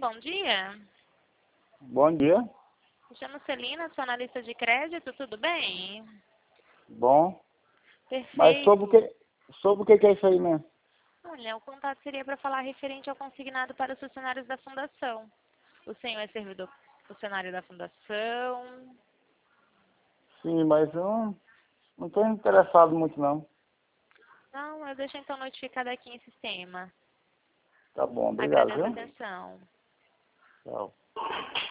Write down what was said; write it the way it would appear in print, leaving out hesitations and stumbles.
bom dia. Bom dia. Me chamo Celina, sou analista de crédito, tudo bem? Bom. Perfeito. Mas sobre o que é isso aí mesmo? Olha, o contato seria para falar referente ao consignado para os funcionários da fundação. O senhor é servidor funcionário da fundação? Sim, mas eu não estou interessado muito não. Não, eu deixo então notificado aqui em sistema. Tá bom, obrigado, Agradeço a viu? atenção. Tchau.